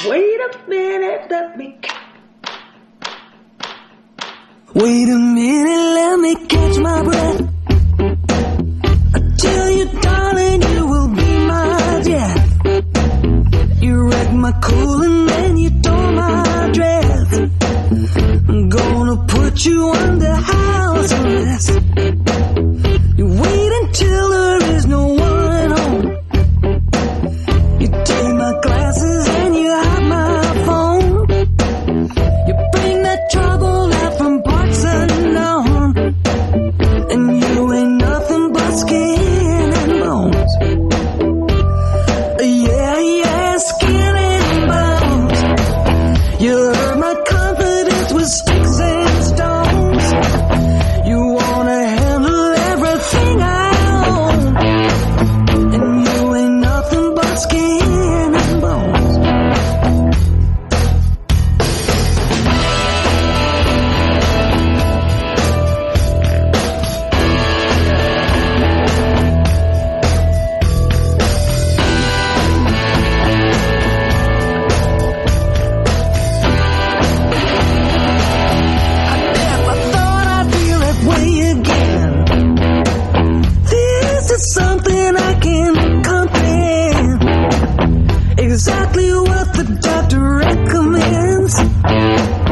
Wait a minute, let me. Wait a minute, let me catch my breath. I tell you, darling, you will be my death. You wrecked my cool and then you tore my dress. I'm gonna put you under house arrest. You wait until there is no one home. You take my glasses and you hide my phone. You bring that trouble out from parts unknown. And you ain't nothing but skin and bones. Yeah, yeah, skin and bones. You hurt my confidence with sticks and stones. You wanna handle everything I own. And you ain't nothing but skin and bones. Something I can comprehend. Exactly what the doctor recommends.